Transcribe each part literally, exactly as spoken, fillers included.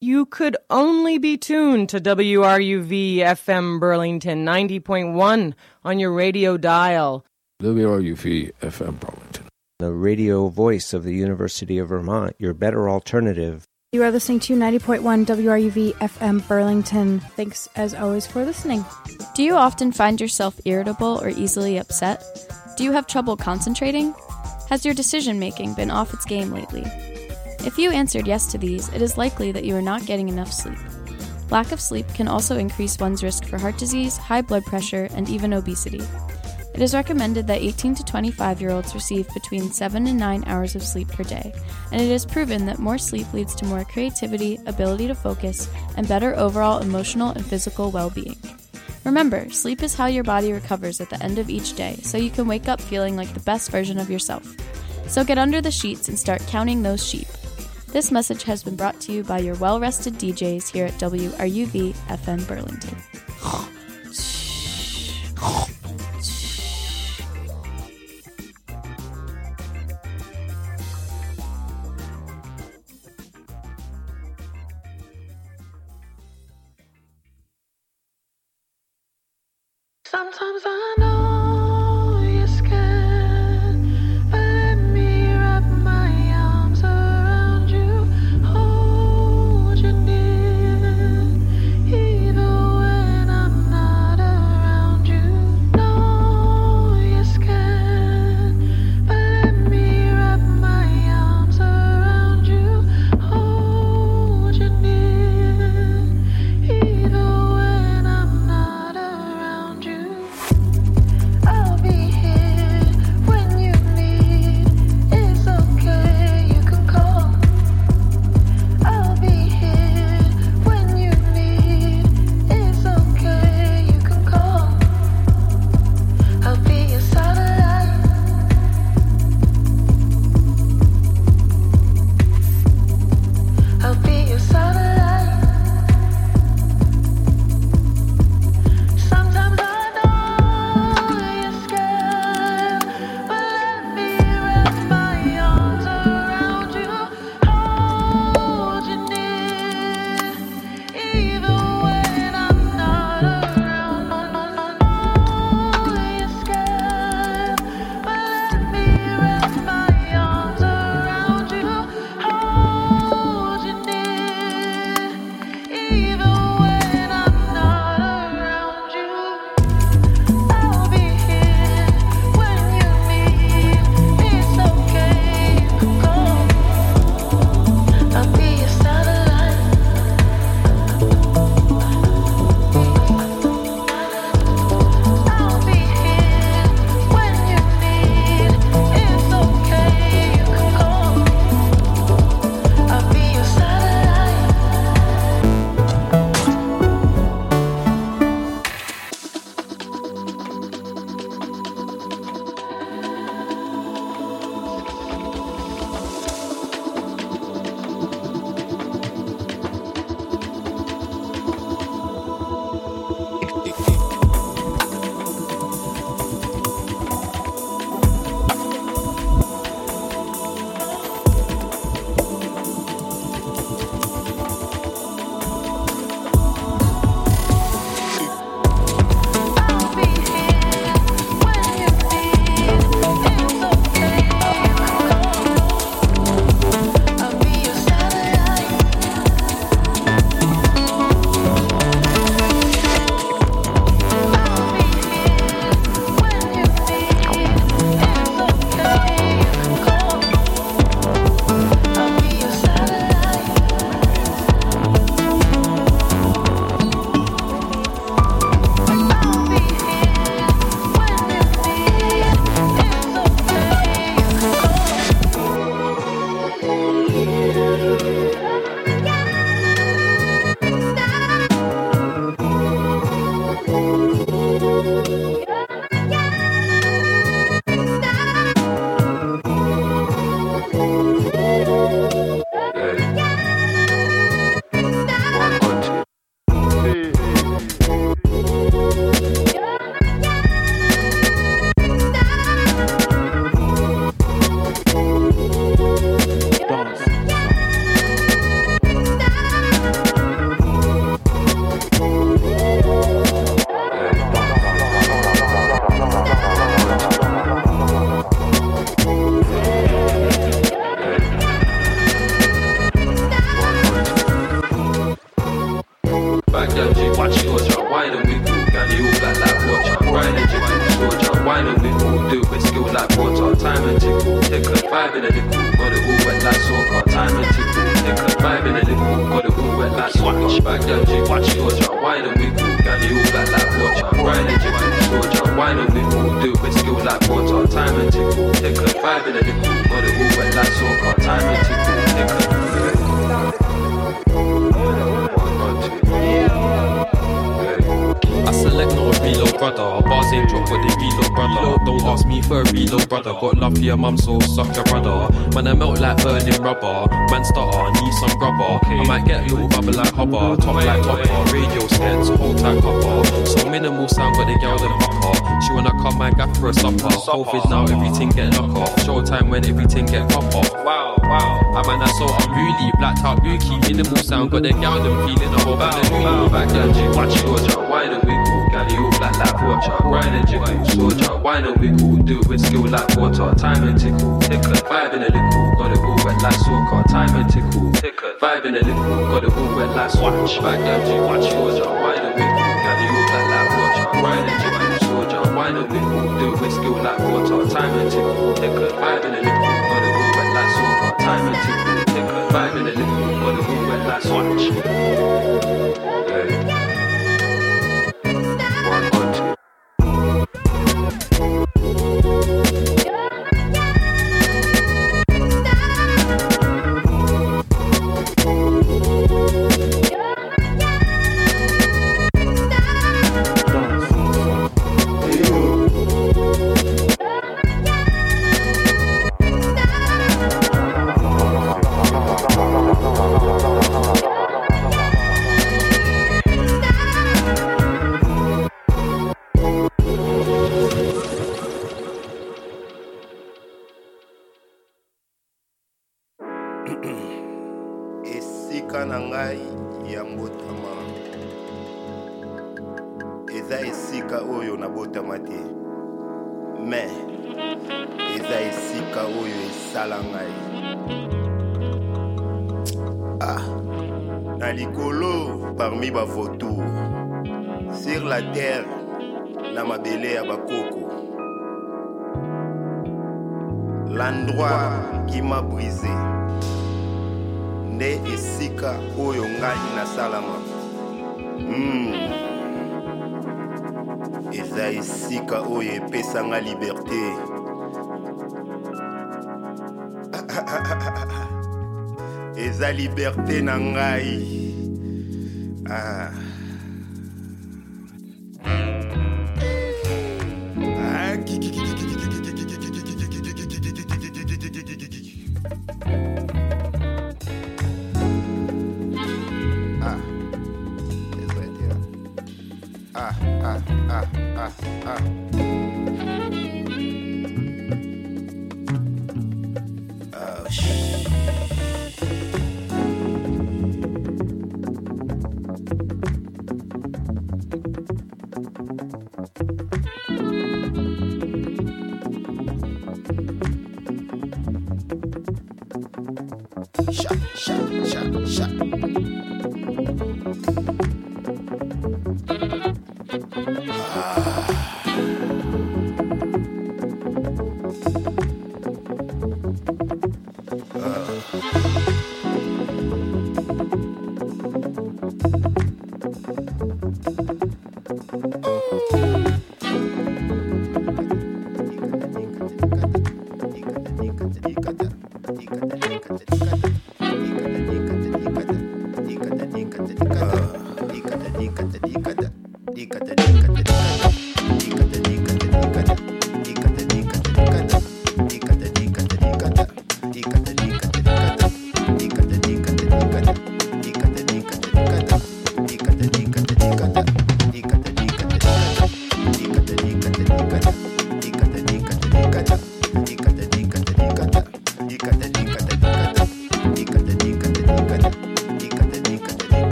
You could only be tuned to W R U V F M Burlington ninety point one on your radio dial. W R U V F M Burlington. The radio voice of the University of Vermont, your better alternative. You are listening to ninety point one W R U V F M Burlington. Thanks, as always, for listening. Do you often find yourself irritable or easily upset? Do you have trouble concentrating? Has your decision-making been off its game lately? If you answered yes to these, it is likely that you are not getting enough sleep. Lack of sleep can also increase one's risk for heart disease, high blood pressure, and even obesity. It is recommended that eighteen to twenty-five-year-olds receive between seven and nine hours of sleep per day, and it is proven that more sleep leads to more creativity, ability to focus, and better overall emotional and physical well-being. Remember, sleep is how your body recovers at the end of each day, so you can wake up feeling like the best version of yourself. So get under the sheets and start counting those sheep. This message has been brought to you by your well-rested D Js here at W R U V F M Burlington. Sometimes I know you're scared, but let me wrap my arms around you, hold you near, even when I'm not around you. Know you're scared, but let me wrap my arms around you, hold you near, even when I'm not around you. time and tickle. Tickle, vibe in a little, got it all wet like swatch. Back down, G, watch Georgia, wine and wiggle. Got it all black like watcher. Ride and jiggle, Georgia, wine and wiggle. Do it with skill like water. Time and tickle. Tickle, vibe in a little, got it all wet like soccer. Time and tickle. Tickle. I select not a reload brother. Bars ain't drop but they reload brother. Don't ask me for a reload brother. Got love for your mum so suck your brother. Man I melt like burning rubber. Man stutter, need some rubber. I might get a little bubble like hopper. Top like topper, radio skets, hold tight copper. So minimal sound got the girl them hopper. She wanna come my gaff for a supper. Covid now everything get knock off. Showtime when everything get pop off. Wow, wow. I man that's so unruly. Blacked out bookie, minimal sound got the girl them feeling a whole hallelujah. Back then G, watch Georgia, wine and wiggle. Gally all black like watcher. Ride and jiggle, soldier. Wine and wiggle, do it with skill like water. Time and tickle, tickle. Vibe in a little, got it all wet like soccer. Time and tickle, tickle. Vibe in a little, got it all wet like swatch. Back then G, watch Georgia, wine and wiggle. Gally all black like watcher. Ride and jiggle, soldier. Wine and wiggle, do it with skill like water. Time and tickle, tickle. Vibe in a little, got it all wet like soccer. Time and tickle, tickle. Vibe in a little, got it all wet like swatch. Yeah. esika na ngai ya mbotama eza esika oyo nabotama te me eza esika oyo esala ngai ah na likolo parmi ba vautours sur la terre na mabele ya bakoko l'endroit qui m'a brisé nde esika oyo ngai na salama mm. eza esika oyo epesa nga liberté eza liberté na ngai ah. Ah, ah, ah, ah, ah. Oh, shit. Shot, shot, shot, shot.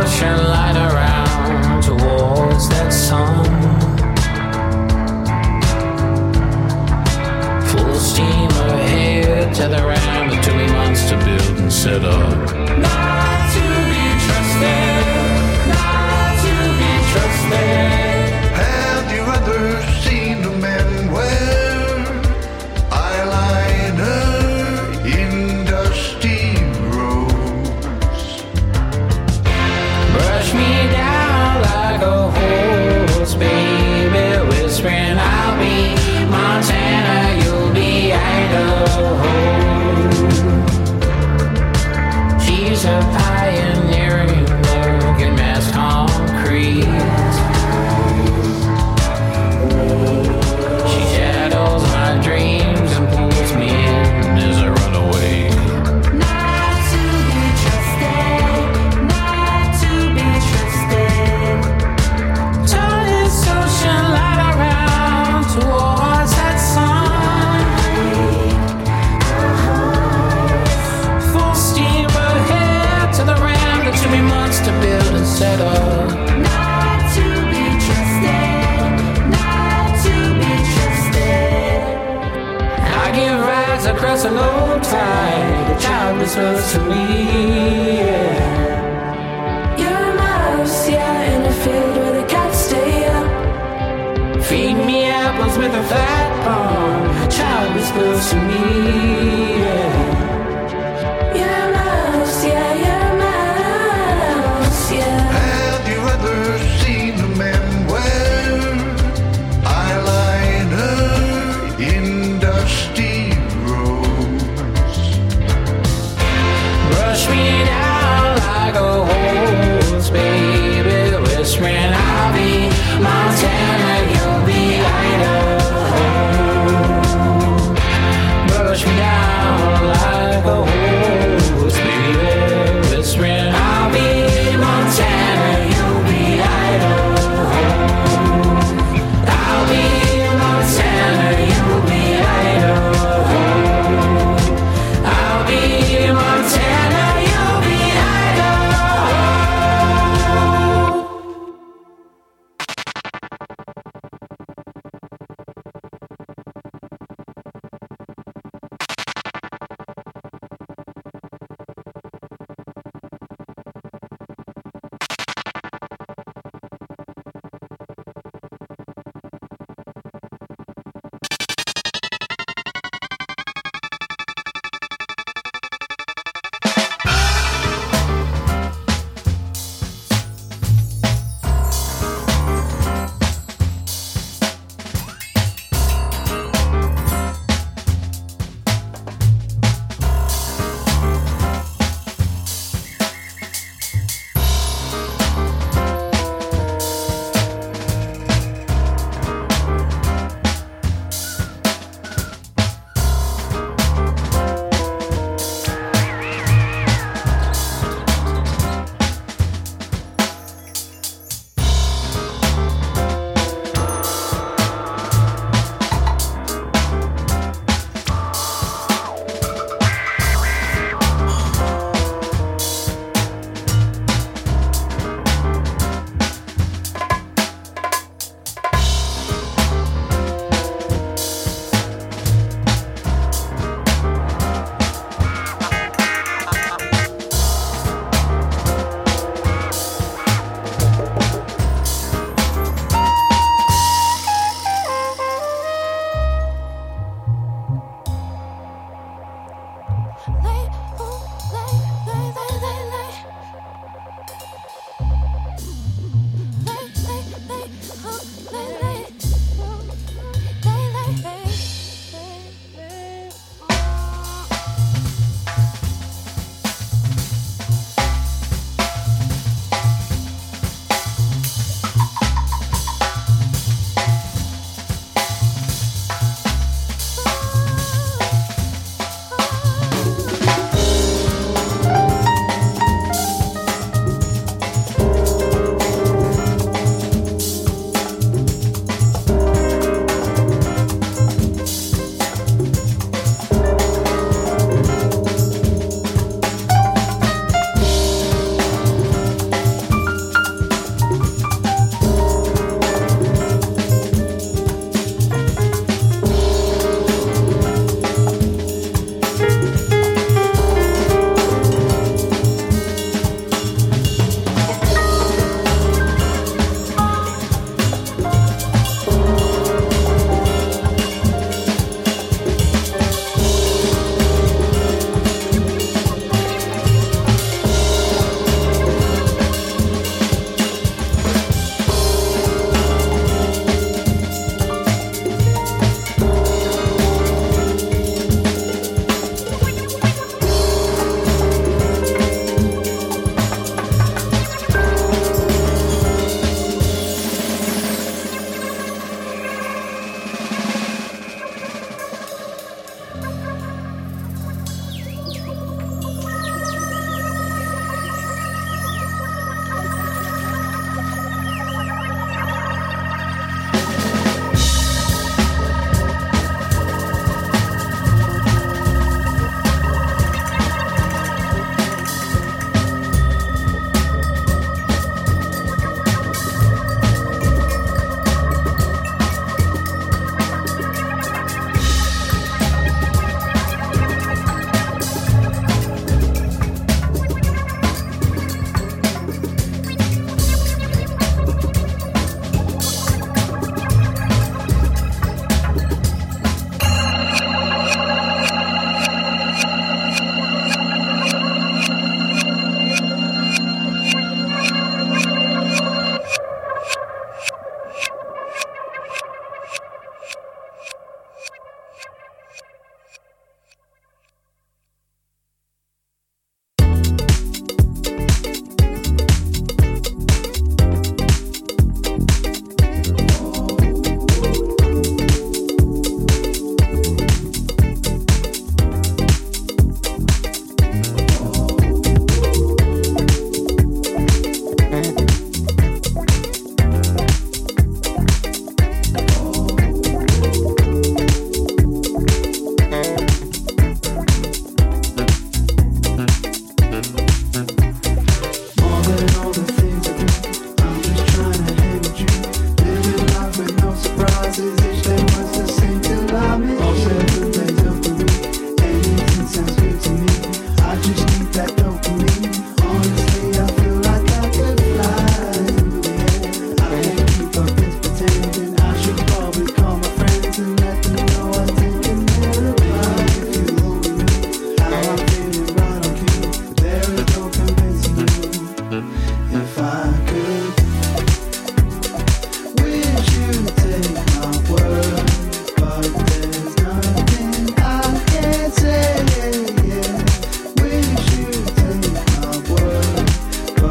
ocean light around towards that sun. Full steam ahead to the round. It took me months to build and set up. Not to be trusted, not to be trusted. Have you ever seen a man wear eyeliner in dusty roads? Brush me down like a horse, baby, whispering I'll be Montana, you'll be Idaho. She's a pioneering look in mass concrete. She shadows my dreams and pulls me in as I run away. Not to be trusted, not to be trusted. Turn this ocean light around towards that sun. Full steam ahead to the ram. It took me months to build and set up. Not to be trusted, not to be trusted. I give rides across a low tide. The childless love to me. Yeah. You're a mouse, yeah, in a field where the cats stay up. Feed me apples with a fat palm. Childless love to me.